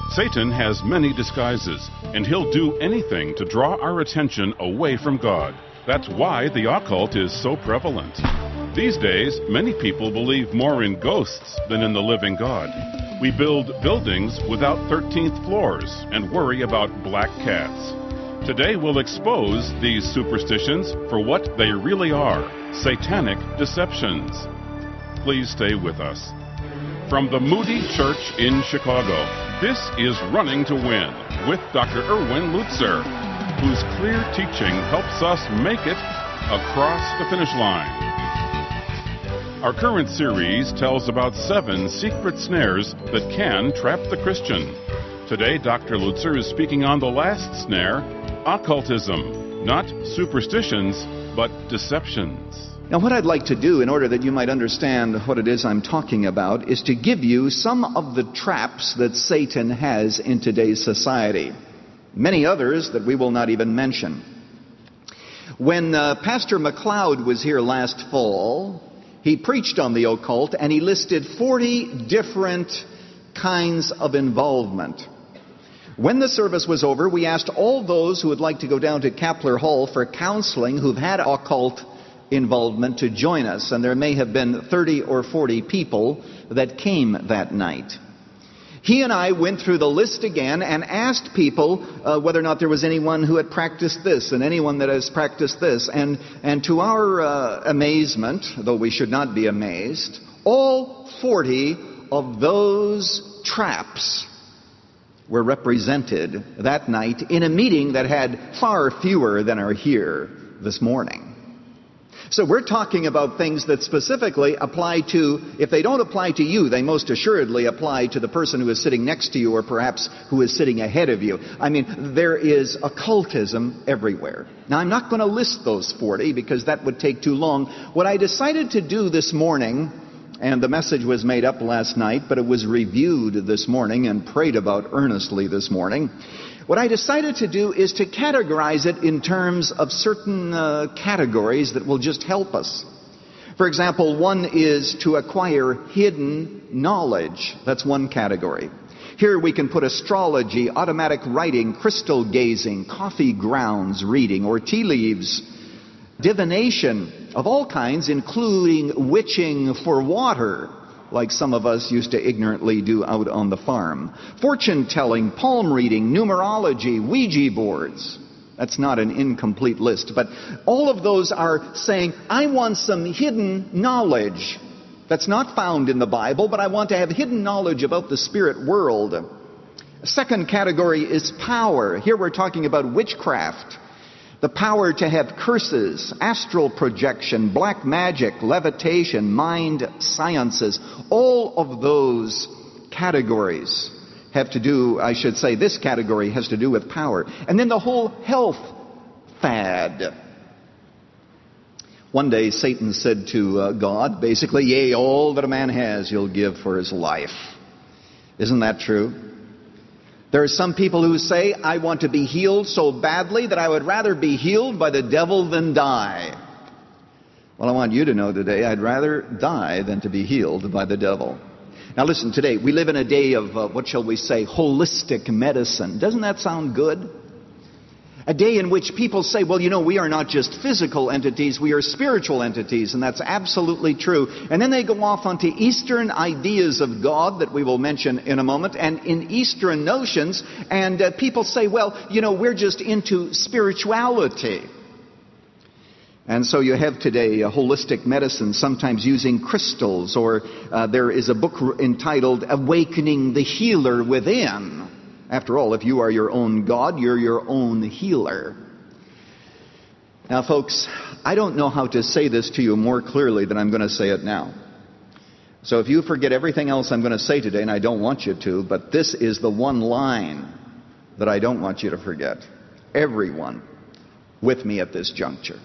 Satan has many disguises, and he'll do anything to draw our attention away from God. That's why the occult is so prevalent. These days, many people believe more in ghosts than in the living God. We build buildings without 13th floors and worry about black cats. Today we'll expose these superstitions for what they really are, satanic deceptions. Please stay with us. From the Moody Church in Chicago, this is Running to Win with Dr. Erwin Lutzer, whose clear teaching helps us make it across the finish line. Our current series tells about 7 secret snares that can trap the Christian. Today, Dr. Lutzer is speaking on the last snare, occultism, not superstitions, but deceptions. Now, what I'd like to do, in order that you might understand what it is I'm talking about, is to give you some of the traps that Satan has in today's society. Many others that we will not even mention. When Pastor McLeod was here last fall, he preached on the occult, and he listed 40 different kinds of involvement. When the service was over, we asked all those who would like to go down to Kapler Hall for counseling who've had occult involvement to join us, and there may have been 30 or 40 people that came that night. He and I went through the list again and asked people whether or not there was anyone who had practiced this and anyone that has practiced this. And to our amazement, though we should not be amazed, all 40 of those traps were represented that night in a meeting that had far fewer than are here this morning. So we're talking about things that specifically apply to, if they don't apply to you, they most assuredly apply to the person who is sitting next to you or perhaps who is sitting ahead of you. I mean, there is occultism everywhere. Now, I'm not going to list those 40 because that would take too long. What I decided to do this morning, and the message was made up last night, but it was reviewed this morning and prayed about earnestly this morning. What I decided to do is to categorize it in terms of certain categories that will just help us. For example, one is to acquire hidden knowledge. That's one category. Here we can put astrology, automatic writing, crystal gazing, coffee grounds reading, or tea leaves, divination of all kinds, including witching for water, like some of us used to ignorantly do out on the farm. Fortune-telling, palm reading, numerology, Ouija boards. That's not an incomplete list, but all of those are saying, I want some hidden knowledge that's not found in the Bible, but I want to have hidden knowledge about the spirit world. A second category is power. Here we're talking about witchcraft. The power to have curses, astral projection, black magic, levitation, mind sciences. All of those categories have to do, I should say, this category has to do with power. And then the whole health fad. One day Satan said to God, basically, yea, all that a man has he'll give for his life. Isn't that true? There are some people who say, I want to be healed so badly that I would rather be healed by the devil than die. Well, I want you to know today, I'd rather die than to be healed by the devil. Now listen, today we live in a day of, what shall we say, holistic medicine. Doesn't that sound good? A day in which people say, well, you know, we are not just physical entities, we are spiritual entities, and that's absolutely true. And then they go off onto Eastern ideas of God that we will mention in a moment, and in Eastern notions, and people say, well, you know, we're just into spirituality. And so you have today a holistic medicine, sometimes using crystals, or there is a book entitled Awakening the Healer Within. After all, if you are your own God, you're your own healer. Now, folks, I don't know how to say this to you more clearly than I'm going to say it now. So if you forget everything else I'm going to say today, and I don't want you to, but this is the one line that I don't want you to forget. Everyone with me at this juncture.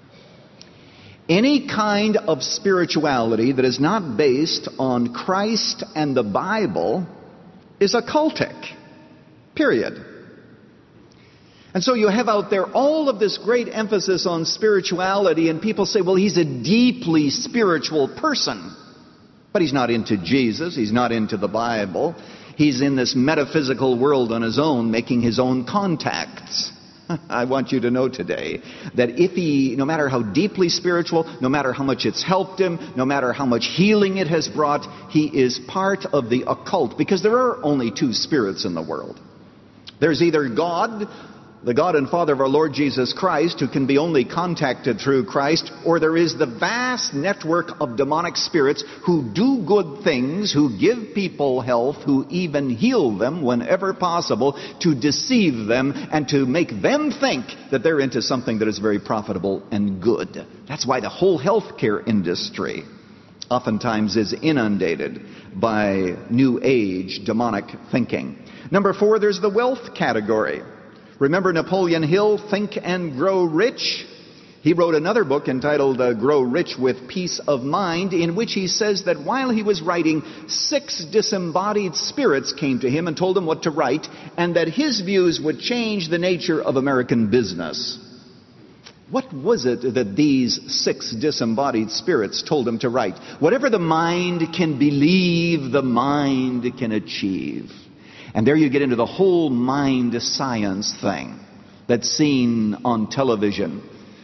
Any kind of spirituality that is not based on Christ and the Bible is occultic. Period. And so you have out there all of this great emphasis on spirituality, and people say, well, he's a deeply spiritual person. But he's not into Jesus. He's not into the Bible. He's in this metaphysical world on his own, making his own contacts. I want you to know today that if he, no matter how deeply spiritual, no matter how much it's helped him, no matter how much healing it has brought, he is part of the occult, because there are only two spirits in the world. There's either God, the God and Father of our Lord Jesus Christ, who can be only contacted through Christ, or there is the vast network of demonic spirits who do good things, who give people health, who even heal them whenever possible, to deceive them and to make them think that they're into something that is very profitable and good. That's why the whole healthcare industry oftentimes is inundated by New Age demonic thinking. Number 4, there's the wealth category. Remember Napoleon Hill, Think and Grow Rich? He wrote another book entitled Grow Rich with Peace of Mind, in which he says that while he was writing, 6 disembodied spirits came to him and told him what to write, and that his views would change the nature of American business. What was it that these 6 disembodied spirits told him to write? Whatever the mind can believe, the mind can achieve. And there you get into the whole mind science thing that's seen on television.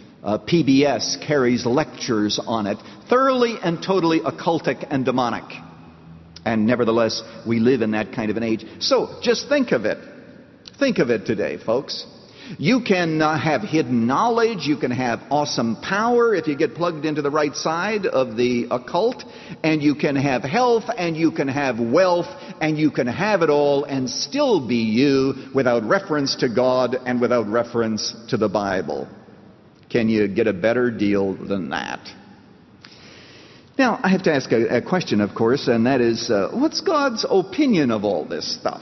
PBS carries lectures on it, thoroughly and totally occultic and demonic. And nevertheless, we live in that kind of an age. So, just think of it. Think of it today, folks. You can have hidden knowledge, you can have awesome power if you get plugged into the right side of the occult, and you can have health, and you can have wealth, and you can have it all and still be you without reference to God and without reference to the Bible. Can you get a better deal than that? Now, I have to ask a question, of course, and that is, what's God's opinion of all this stuff?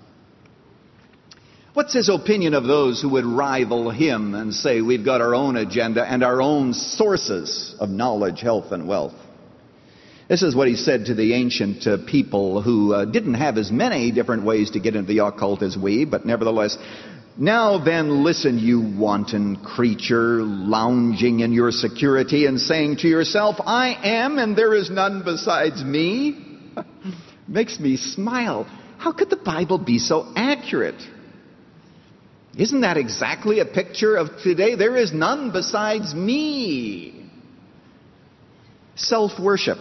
What's his opinion of those who would rival him and say we've got our own agenda and our own sources of knowledge, health, and wealth? This is what he said to the ancient people who didn't have as many different ways to get into the occult as we, but nevertheless, now then listen, you wanton creature, lounging in your security and saying to yourself, I am and there is none besides me. Makes me smile. How could the Bible be so accurate? Isn't that exactly a picture of today? There is none besides me. Self-worship.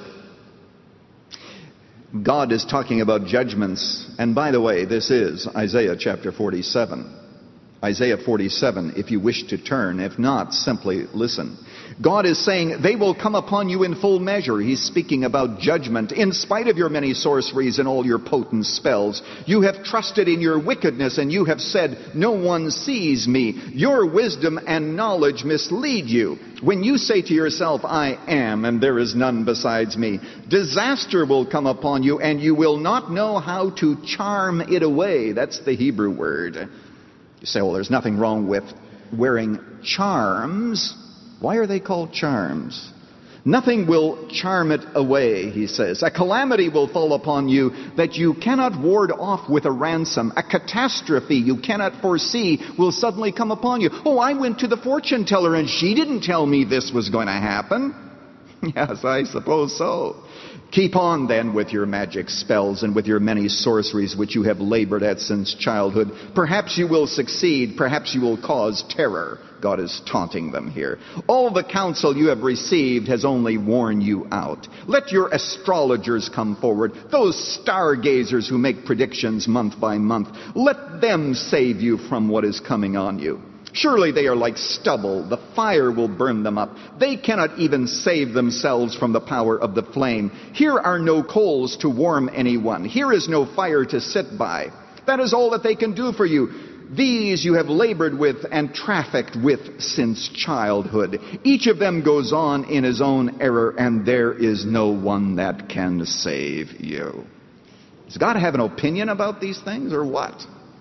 God is talking about judgments. And by the way, this is Isaiah chapter 47. Isaiah 47, if you wish to turn. If not, simply listen. God is saying, they will come upon you in full measure. He's speaking about judgment. In spite of your many sorceries and all your potent spells, you have trusted in your wickedness, and you have said, no one sees me. Your wisdom and knowledge mislead you. When you say to yourself, I am, and there is none besides me, disaster will come upon you, and you will not know how to charm it away. That's the Hebrew word. You say, well, there's nothing wrong with wearing charms. Why are they called charms? Nothing will charm it away, he says. A calamity will fall upon you that you cannot ward off with a ransom. A catastrophe you cannot foresee will suddenly come upon you. Oh, I went to the fortune teller and she didn't tell me this was going to happen. Yes, I suppose so. Keep on then with your magic spells and with your many sorceries which you have labored at since childhood. Perhaps you will succeed. Perhaps you will cause terror. God is taunting them here. All the counsel you have received has only worn you out. Let your astrologers come forward, those stargazers who make predictions month by month. Let them save you from what is coming on you. Surely they are like stubble. The fire will burn them up. They cannot even save themselves from the power of the flame. Here are no coals to warm anyone. Here is no fire to sit by. That is all that they can do for you. These you have labored with and trafficked with since childhood. Each of them goes on in his own error, and there is no one that can save you. Does God have an opinion about these things, or what?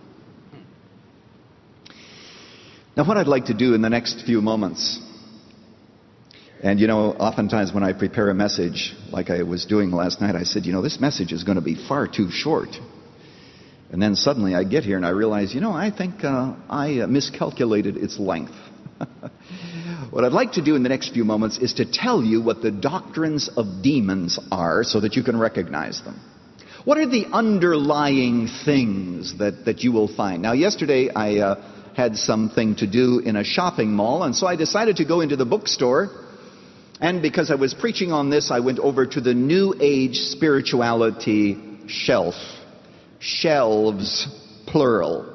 Now, what I'd like to do in the next few moments, and oftentimes when I prepare a message, like I was doing last night, I said, this message is going to be far too short. And then suddenly I get here and I realize, I think I miscalculated its length. What I'd like to do in the next few moments is to tell you what the doctrines of demons are so that you can recognize them. What are the underlying things that you will find? Now, yesterday I had something to do in a shopping mall, and so I decided to go into the bookstore. And because I was preaching on this, I went over to the New Age spirituality shelf. Shelves, plural.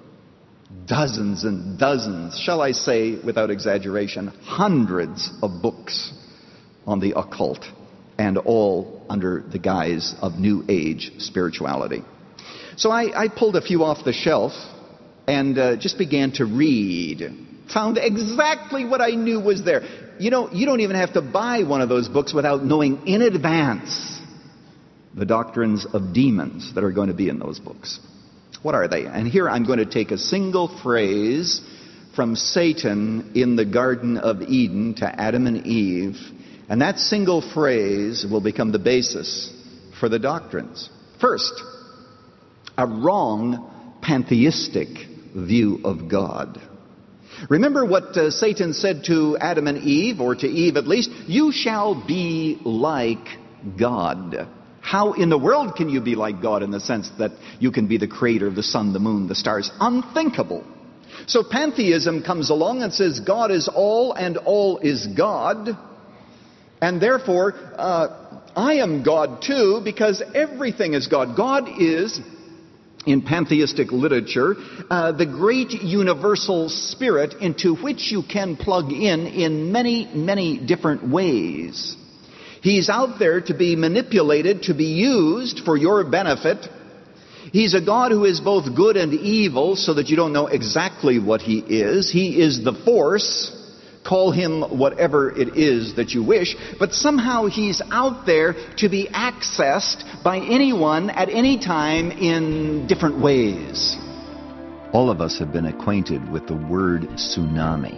Dozens and dozens, shall I say, without exaggeration, hundreds of books on the occult, and all under the guise of New Age spirituality. So I pulled a few off the shelf and just began to read. Found exactly what I knew was there. You know, you don't even have to buy one of those books without knowing in advance the doctrines of demons that are going to be in those books. What are they? And here I'm going to take a single phrase from Satan in the Garden of Eden to Adam and Eve, and that single phrase will become the basis for the doctrines. First, a wrong pantheistic view of God. Remember what Satan said to Adam and Eve, or to Eve at least, "You shall be like God." How in the world can you be like God in the sense that you can be the creator of the sun, the moon, the stars? Unthinkable. So pantheism comes along and says God is all and all is God. And therefore, I am God too, because everything is God. God is, in pantheistic literature, the great universal spirit into which you can plug in many, many different ways. He's out there to be manipulated, to be used for your benefit. He's a God who is both good and evil, so that you don't know exactly what He is. He is the force. Call Him whatever it is that you wish. But somehow He's out there to be accessed by anyone at any time in different ways. All of us have been acquainted with the word tsunami.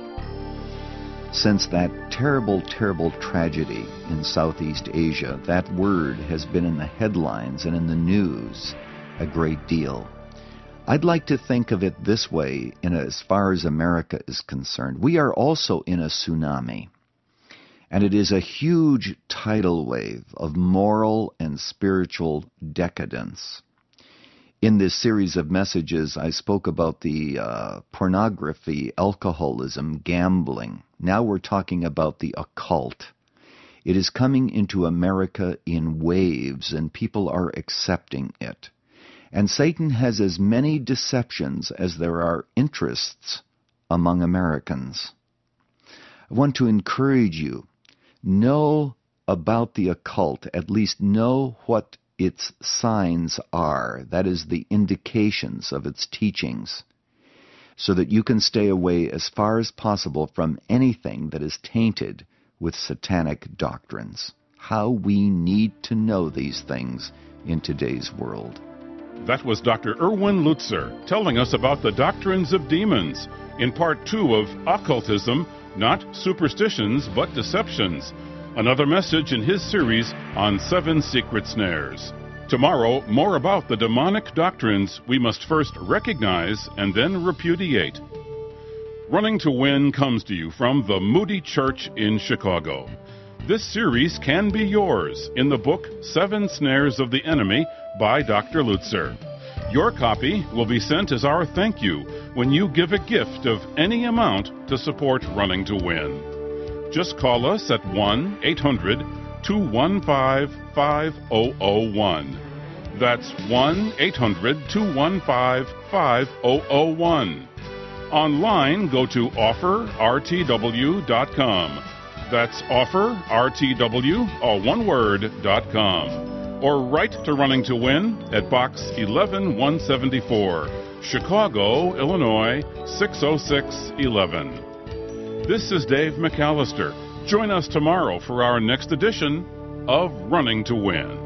Since that terrible, terrible tragedy in Southeast Asia, that word has been in the headlines and in the news a great deal. I'd like to think of it this way, as far as America is concerned. We are also in a tsunami, and it is a huge tidal wave of moral and spiritual decadence. In this series of messages, I spoke about the pornography, alcoholism, gambling. Now we're talking about the occult. It is coming into America in waves, and people are accepting it. And Satan has as many deceptions as there are interests among Americans. I want to encourage you, know about the occult, at least know what its signs are, that is, the indications of its teachings, so that you can stay away as far as possible from anything that is tainted with satanic doctrines. How we need to know these things in today's world. That was Dr. Erwin Lutzer telling us about the doctrines of demons in part 2 of Occultism, Not Superstitions but Deceptions, another message in his series on 7 Secret Snares. Tomorrow, more about the demonic doctrines we must first recognize and then repudiate. Running to Win comes to you from the Moody Church in Chicago. This series can be yours in the book 7 Snares of the Enemy by Dr. Lutzer. Your copy will be sent as our thank you when you give a gift of any amount to support Running to Win. Just call us at 1-800-215-5001. That's 1-800-215-5001. Online, go to offerrtw.com. That's offerrtw, all one word, .com. Or write to Running to Win at Box 11174, Chicago, Illinois, 60611. This is Dave McAllister. Join us tomorrow for our next edition of Running to Win.